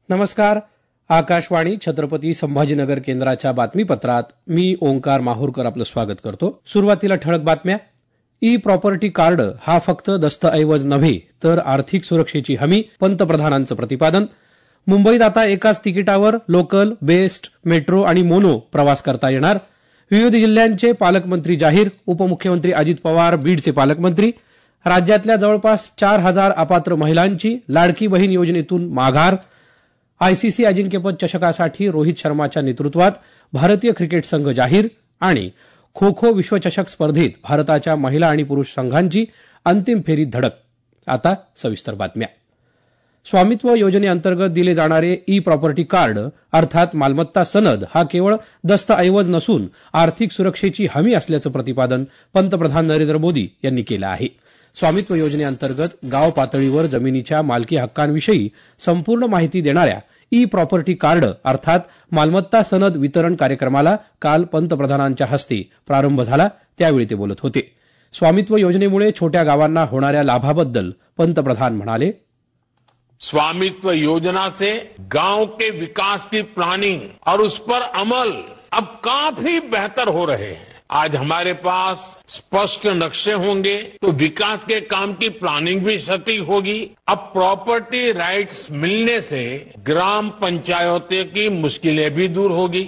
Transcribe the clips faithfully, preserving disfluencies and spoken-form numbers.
नमस्कार. आकाशवाणी छत्रपती संभाजीनगर केंद्राच्या बातमीपत्रात मी ओंकार माहूरकर आपलं स्वागत करतो. सुरुवातीला ठळक बातम्या. ई प्रॉपर्टी कार्ड हा फक्त दस्तऐवज नव्हे तर आर्थिक सुरक्षेची हमी, पंतप्रधानांचं प्रतिपादन. मुंबईत आता एकाच तिकिटावर लोकल, बेस्ट, मेट्रो आणि मोनो प्रवास करता येणार. विविध जिल्ह्यांचे पालकमंत्री जाहीर. उपमुख्यमंत्री अजित पवार बीडचे पालकमंत्री. राज्यातल्या जवळपास चार हजार अपात्र महिलांची लाडकी बहीण योजनेतून माघार. आयसीसी अजिंक्यपद चषकासाठी रोहित शर्माच्या नेतृत्वात भारतीय क्रिकेट संघ जाहीर. आणि खो खो विश्वचषक स्पर्धेत भारताच्या महिला आणि पुरुष संघांची अंतिम फेरीत धडक. आता सविस्तर बातम्या. स्वामित्व योजनेअंतर्गत दिले जाणारे ई प्रॉपर्टी कार्ड अर्थात मालमत्ता सनद हा केवळ दस्तऐवज नसून आर्थिक सुरक्षेची हमी असल्याचं प्रतिपादन पंतप्रधान नरेंद्र मोदी यांनी केलं आहे. स्वामित्व योजनेअंतर्गत गाव पातळीवर जमिनीच्या मालकी हक्कांविषयी संपूर्ण माहिती देणाऱ्या ई प्रॉपर्टी कार्ड अर्थात मालमत्ता सनद वितरण कार्यक्रमाला काल पंतप्रधानांच्या हस्ते प्रारंभ झाला. त्यावेळी ते बोलत होते. स्वामित्व योजनेमुळे छोट्या गावांना होणाऱ्या लाभाबद्दल पंतप्रधान म्हणाले, स्वामित्व योजना से गांव के विकास की प्लानिंग और उस पर अमल अब काफी बेहतर हो रहे हैं. आज हमारे पास स्पष्ट नक्शे होंगे तो विकास के काम की प्लानिंग भी सटीक होगी. अब प्रॉपर्टी राइट्स मिलने से ग्राम पंचायतों की मुश्किलें भी दूर होगी.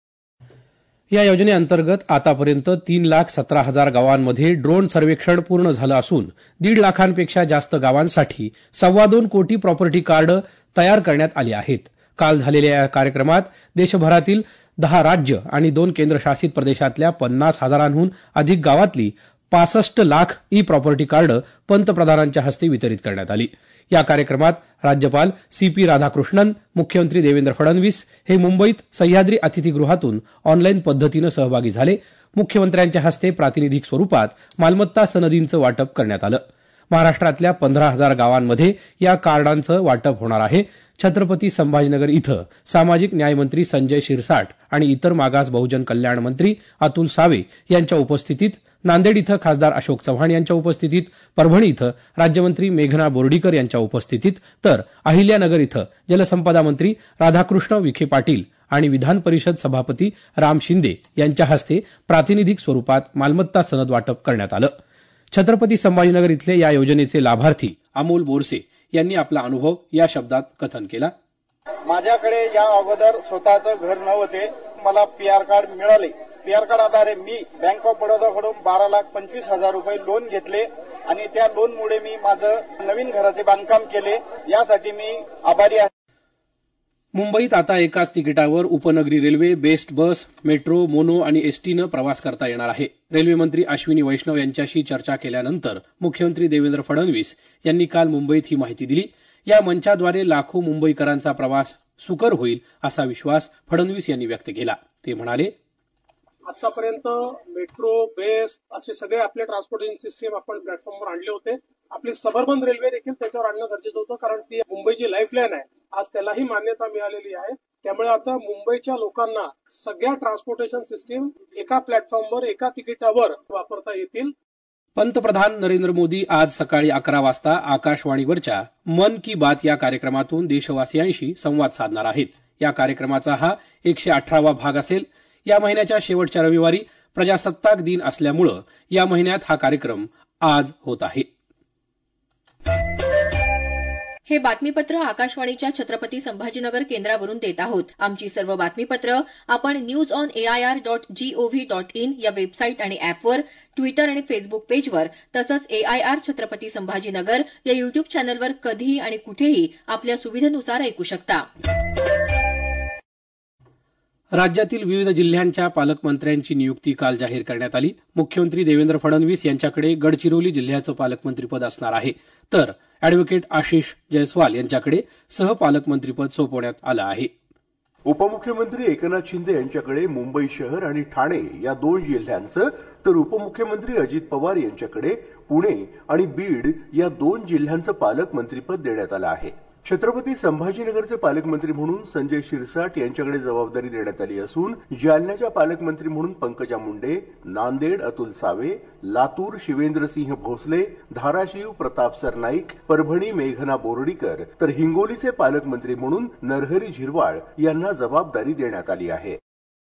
या योजनेअंतर्गत आतापर्यंत तीन लाख सतरा हजार गावांमध्ये ड्रोन सर्वेक्षण पूर्ण झालं असून दीड लाखांपेक्षा जास्त गावांसाठी सव्वा दोन कोटी प्रॉपर्टी कार्ड तयार करण्यात आली आहेत. काल झालेल्या या कार्यक्रमात देशभरातील दहा राज्य आणि दोन केंद्रशासित प्रदेशातल्या पन्नास हजारांहून अधिक गावातली पासष्ट लाख ई प्रॉपर्टी कार्ड पंतप्रधानांच्या हस्ते वितरित करण्यात आली. या कार्यक्रमात राज्यपाल सी पी राधाकृष्णन, मुख्यमंत्री देवेंद्र फडणवीस हे मुंबईत सह्याद्री अतिथीगृहातून ऑनलाईन पद्धतीनं सहभागी झाले. मुख्यमंत्र्यांच्या हस्ते प्रातिनिधिक स्वरूपात मालमत्ता सनदींचं वाटप करण्यात आलं. महाराष्ट्रातल्या पंधरा हजार गावांमध्ये या कार्डांचं वाटप होणार आहे. छत्रपती संभाजीनगर इथं सामाजिक न्यायमंत्री संजय शिरसाट आणि इतर मागास बहुजन कल्याण मंत्री अतुल सावे यांच्या उपस्थितीत, नांदेड इथं खासदार अशोक चव्हाण यांच्या उपस्थितीत, परभणी इथं राज्यमंत्री मेघना बोर्डीकर यांच्या उपस्थितीत, तर अहिल्यानगर इथं जलसंपदा मंत्री राधाकृष्ण विखे पाटील आणि विधान परिषद सभापती राम शिंदे यांच्या हस्ते प्रातिनिधिक स्वरूपात मालमत्ता सनद वाटप करण्यात आलं. छत्रपती संभाजीनगर इथले या योजनेचे लाभार्थी अमोल बोरसे यांनी आपला अनुभव या शब्दात कथन केला. माझ्याकडे या अगोदर स्वतःचं घर नव्हते. मला पीआर कार्ड मिळाले. पीआर कार्ड आधारे मी बँक ऑफ बडोदाकडून बारा लाख पंचवीस हजार रुपये लोन घेतले आणि त्या लोनमुळे मी माझं नवीन घराचे बांधकाम केले. यासाठी मी आभारी आहे. मुंबईत आता एकाच तिकिटावर उपनगरी railway, BEST bus, metro, mono आणि एसटीनं प्रवास करता येणार आहे. रेल्वे मंत्री अश्विनी वैष्णव यांच्याशी चर्चा केल्यानंतर मुख्यमंत्री देवेंद्र फडणवीस यांनी काल मुंबईत ही माहिती दिली. या मंचाद्वारे लाखो मुंबईकरांचा प्रवास सुकर होईल असा विश्वास फडणवीस यांनी व्यक्त केला. ते म्हणाले, आतापर्यंत मेट्रो, बेस्ट असे सगळे आपले ट्रान्सपोर्टेशन सिस्टीम आपण प्लॅटफॉर्मवर आणले होते. आपली सबर्बन रेल्वे देखील त्याच्यावर आणणं गरजेचं होतं, कारण ती मुंबईची लाईफलाईन आहे. आज त्यालाही मान्यता मिळालेली आहे. त्यामुळे आता मुंबईच्या लोकांना सगळ्या ट्रान्सपोर्टेशन सिस्टीम एका प्लॅटफॉर्मवर, एका तिकिटावर वापरता येतील. पंतप्रधान नरेंद्र मोदी आज सकाळी अकरा वाजता आकाशवाणीवरच्या मन की बात या कार्यक्रमातून देशवासियांशी संवाद साधणार आहेत. या कार्यक्रमाचा हा एकशे अठरावा भाग असेल. या महिन्याच्या शेवटच्या रविवारी प्रजासत्ताक दिन असल्यामुळं या महिन्यात हा कार्यक्रम आज होत आहे. हे बातमीपत्र आकाशवाणीच्या छत्रपती संभाजीनगर केंद्रावरून देत आहोत. आमची सर्व बातमीपत्र आपण news on AIR dot gov dot in या वेबसाईट आणि अॅपवर, ट्विटर आणि फेसबुक पेजवर तसंच एआयआर छत्रपती संभाजीनगर या युट्यूब चॅनलवर कधीही आणि कुठेही आपल्या सुविधेनुसार ऐकू शकता. राज्यातील विविध जिल्ह्यांच्या पालकमंत्र्यांची नियुक्ती काल जाहीर करण्यात आली. मुख्यमंत्री देवेंद्र फडणवीस यांच्याकडे गडचिरोली जिल्ह्याचं पालकमंत्रीपद असणार आहे, तर अॅडव्होकेट आशिष जयस्वाल यांच्याकडे सहपालकमंत्रीपद सोपवण्यात आलं आहे. उपमुख्यमंत्री एकनाथ शिंदे यांच्याकडे मुंबई शहर आणि ठाणे या दोन जिल्ह्यांचं, तर उपमुख्यमंत्री अजित पवार यांच्याकडे पुणे आणि बीड या दोन जिल्ह्यांचं पालकमंत्रीपद देण्यात आलं आहे. छत्रपती संभाजीनगरचे पालकमंत्री म्हणून संजय शिरसाट यांच्याकडे जबाबदारी देण्यात आली असून जालन्याच्या पालकमंत्री म्हणून पंकजा मुंडे, नांदेड अतुल सावे, लातूर शिवेंद्रसिंह भोसले, धाराशिव प्रताप सरनाईक, परभणी मेघना बोर्डीकर तर हिंगोलीचे पालकमंत्री म्हणून नरहरी झिरवाळ यांना जबाबदारी देण्यात आली आहे.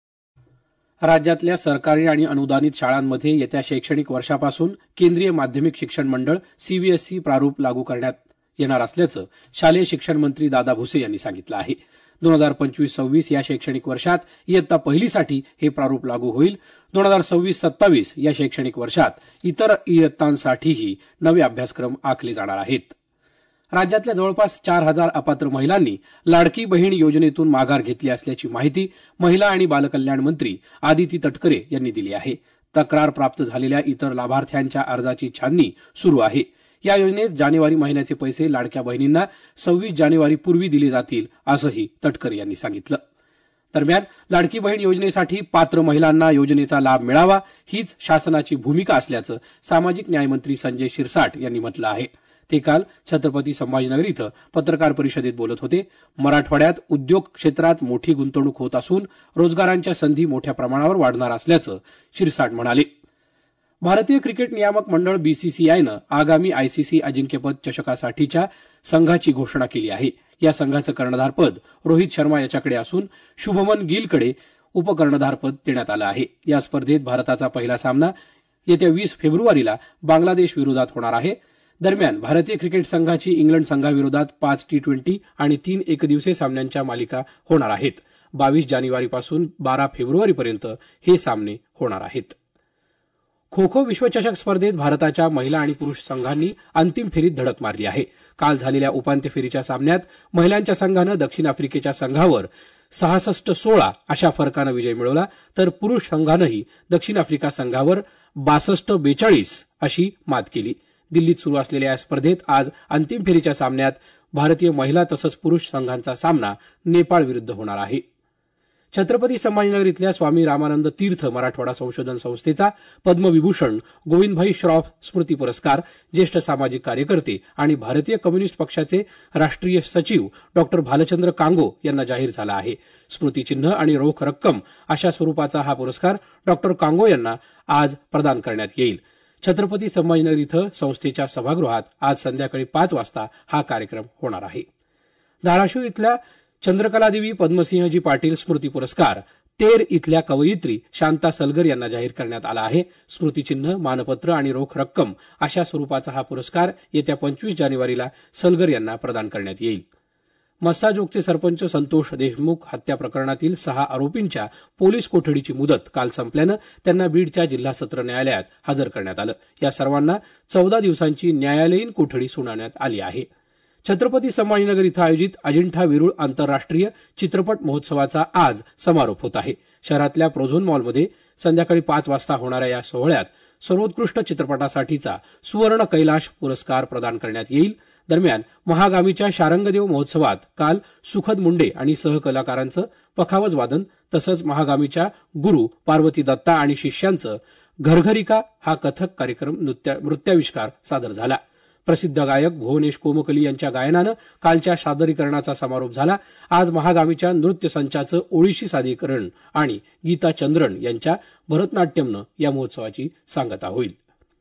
राज्यातल्या सरकारी आणि अनुदानित शाळांमध्ये येत्या शैक्षणिक वर्षापासून केंद्रीय माध्यमिक शिक्षण मंडळ सीबीएसई प्रारूप लागू करण्यात येणार असल्याचं शालेय शिक्षण मंत्री दादा भुसे यांनी सांगितलं आहे. दोन हजार पंचवीस सव्वीस या शैक्षणिक वर्षात इयत्ता पहिलीसाठी हे प्रारूप लागू होईल. दोन हजार सव्वीस सत्तावीस या शैक्षणिक वर्षात इतर इयत्तांसाठीही नवे अभ्यासक्रम आखले जाणार आहेत. राज्यातल्या जवळपास चार हजार अपात्र महिलांनी लाडकी बहीण योजनेतून माघार घेतली असल्याची माहिती महिला आणि बालकल्याण मंत्री आदिती तटकरे यांनी दिली आहे. तक्रार प्राप्त झालेल्या इतर लाभार्थ्यांच्या अर्जाची छाननी सुरू आहे. या योजनेत जानेवारी महिन्याचे पैसे लाडक्या बहिणींना सव्वीस जानेवारी पूर्वी दिले जातील असंही तटकरे यांनी सांगितलं. दरम्यान लाडकी बहीण योजनेसाठी पात्र महिलांना योजनेचा लाभ मिळावा हीच शासनाची भूमिका असल्याचं सामाजिक न्यायमंत्री संजय शिरसाट यांनी म्हटलं आहे. ते काल छत्रपती संभाजीनगर इथं पत्रकार परिषदेत बोलत होते. मराठवाड्यात उद्योग क्षेत्रात मोठी गुंतवणूक होत असून रोजगारांच्या संधी मोठ्या प्रमाणावर वाढणार असल्याचं शिरसाट म्हणाले. भारतीय क्रिकेट नियामक मंडळ बीसीसीआयनं आगामी आयसीसी अजिंक्यपद चषकासाठीच्या संघाची घोषणा केली आहे. या संघाचं कर्णधारपद रोहित शर्मा याच्याकडे असून शुभमन गिलकडे उपकर्णधारपद देण्यात आलं आहे. या स्पर्धेत भारताचा पहिला सामना येत्या वीस फेब्रुवारीला बांगलादेश विरोधात होणार आहे. दरम्यान भारतीय क्रिकेट संघाची इंग्लंड संघाविरोधात पाच टी ट्वेंटी आणि तीन एकदिवसीय सामन्यांच्या मालिका होणार आहेत. बावीस जानेवारीपासून बारा फेब्रुवारीपर्यंत हे सामने होणार आहेत. खो खो विश्वचषक स्पर्धेत भारताच्या महिला आणि पुरुष संघांनी अंतिम फेरीत धडक मारली आहे. काल झालेल्या उपांत्य फेरीच्या सामन्यात महिलांच्या संघानं दक्षिण आफ्रिकेच्या संघावर सहासष्ट सोळा अशा फरकानं विजय मिळवला तर पुरुष संघानंही दक्षिण आफ्रिका संघावर बासष्ट बेचाळीस अशी मात केली. दिल्लीत सुरू असलेल्या या स्पर्धेत आज अंतिम फेरीच्या सामन्यात भारतीय महिला तसंच पुरुष संघांचा सामना नेपाळ विरुद्ध होणार आहे. छत्रपती संभाजीनगर इथल्या स्वामी रामानंद तीर्थ मराठवाडा संशोधन संस्थेचा पद्मविभूषण गोविंदभाई श्रॉफ स्मृती पुरस्कार ज्येष्ठ सामाजिक कार्यकर्ते आणि भारतीय कम्युनिस्ट पक्षाचे राष्ट्रीय सचिव डॉक्टर भालचंद्र कांगो यांना जाहीर झाला आहे. स्मृतिचिन्ह आणि रोख रक्कम अशा स्वरूपाचा हा पुरस्कार डॉक्टर कांगो यांना आज प्रदान करण्यात येईल. छत्रपती संभाजीनगर इथं संस्थेच्या सभागृहात आज संध्याकाळी पाच वाजता हा कार्यक्रम होणार आहे. धाराशिव इथल्या चंद्रकलादेवी पद्मसिंहजी पाटील स्मृती पुरस्कार तेर इथल्या कवयित्री शांता सलगर यांना जाहीर करण्यात आला आहे. स्मृतिचिन्ह, मानपत्र आणि रोख रक्कम अशा स्वरूपाचा हा पुरस्कार येत्या पंचवीस जानेवारीला सलगर यांना प्रदान करण्यात येईल. मस्साजोगचे सरपंच संतोष देशमुख हत्या प्रकरणातील सहा आरोपींच्या पोलीस कोठडीची मुदत काल संपल्यानं त्यांना बीडच्या जिल्हा सत्र न्यायालयात हजर करण्यात आलं. या सर्वांना चौदा दिवसांची न्यायालयीन कोठडी सुनावण्यात आली आहे. छत्रपती संभाजीनगर इथं आयोजित अजिंठा वेरूळ आंतरराष्ट्रीय चित्रपट महोत्सवाचा आज समारोप होत आहे. शहरातल्या प्रोझोन मॉलमध्ये संध्याकाळी पाच वाजता होणाऱ्या या सोहळ्यात सर्वोत्कृष्ट चित्रपटासाठीचा सुवर्ण कैलाश पुरस्कार प्रदान करण्यात येईल. दरम्यान महागामीच्या शारंगदेव महोत्सवात काल सुखद मुंडे आणि सहकलाकारांचं पखावज वादन तसंच महागामीच्या गुरु पार्वती दत्ता आणि शिष्यांचं घरघरिका हा कथक कार्यक्रम नृत्याविष्कार सादर झाला. प्रसिद्ध गायक भुवनेश कोमकली यांच्या गायनानं कालच्या सादरीकरणाचा समारोप झाला. आज महागामीच्या नृत्य संचाचं ओळीशी सादरीकरण आणि गीता चंद्रन यांच्या भरतनाट्यमनं या महोत्सवाची सांगता होईल.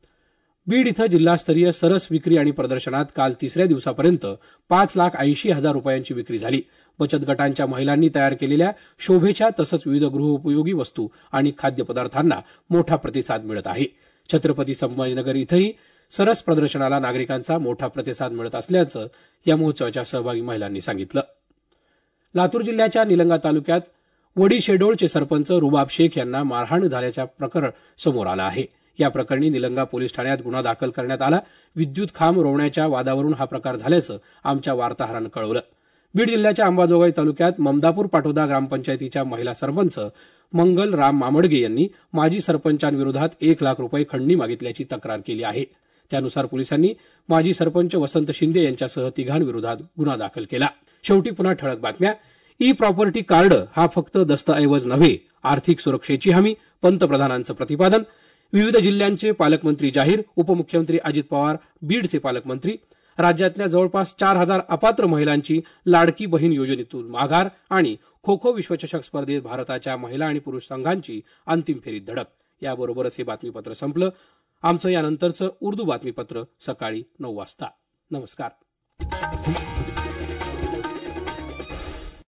बीड इथं जिल्हास्तरीय सरस विक्री आणि प्रदर्शनात काल तिसऱ्या दिवसापर्यंत पाच लाख ऐंशी हजार रुपयांची विक्री झाली. बचत गटांच्या महिलांनी तयार केलेल्या शोभेच्या तसंच विविध गृहोपयोगी वस्तू आणि खाद्यपदार्थांना मोठा प्रतिसाद मिळत आहे. छत्रपती संभाजीनगर इथंही सरस प्रदर्शनाला नागरिकांचा मोठा प्रतिसाद मिळत असल्याचं या महोत्सवाच्या सहभागी महिलांनी सांगितलं. लातूर जिल्ह्याच्या निलंगा तालुक्यात वडी शेडोळचे सरपंच रुबाब शेख यांना मारहाण झाल्याचं प्रकरण समोर आलं आहे. या प्रकरणी निलंगा पोलीस ठाण्यात गुन्हा दाखल करण्यात आला. विद्युत खांब रोवण्याच्या वादावरून हा प्रकार झाल्याचं आमच्या वार्ताहरानं कळवलं. बीड जिल्ह्याच्या अंबाजोगाई तालुक्यात ममदापूर पाटोदा ग्रामपंचायतीच्या महिला सरपंच मंगल राम मामडगे यांनी माजी सरपंचांविरोधात एक लाख रुपये खंडणी मागितल्याची तक्रार केली आहे. त्यानुसार पोलिसांनी माजी सरपंच वसंत शिंदे यांच्यासह तिघांविरोधात गुन्हा दाखल केला. शेवटी पुन्हा ठळक बातम्या. ई प्रॉपर्टी कार्ड हा फक्त दस्तऐवज नव्हे, आर्थिक सुरक्षेची हमी, पंतप्रधानांचं प्रतिपादन. विविध जिल्ह्यांचे पालकमंत्री जाहीर, उपमुख्यमंत्री अजित पवार बीडचे पालकमंत्री. राज्यातल्या जवळपास चार हजार अपात्र महिलांची लाडकी बहीण योजनेतून माघार आणि खो खो विश्वचषक स्पर्धेत भारताच्या महिला आणि पुरुष संघांची अंतिम फेरीत धडक. याबरोबरच हे बातमीपत्र संपलं. आमचं यानंतरचं उर्दू बातमीपत्र सकाळी नऊ वाजता. नमस्कार.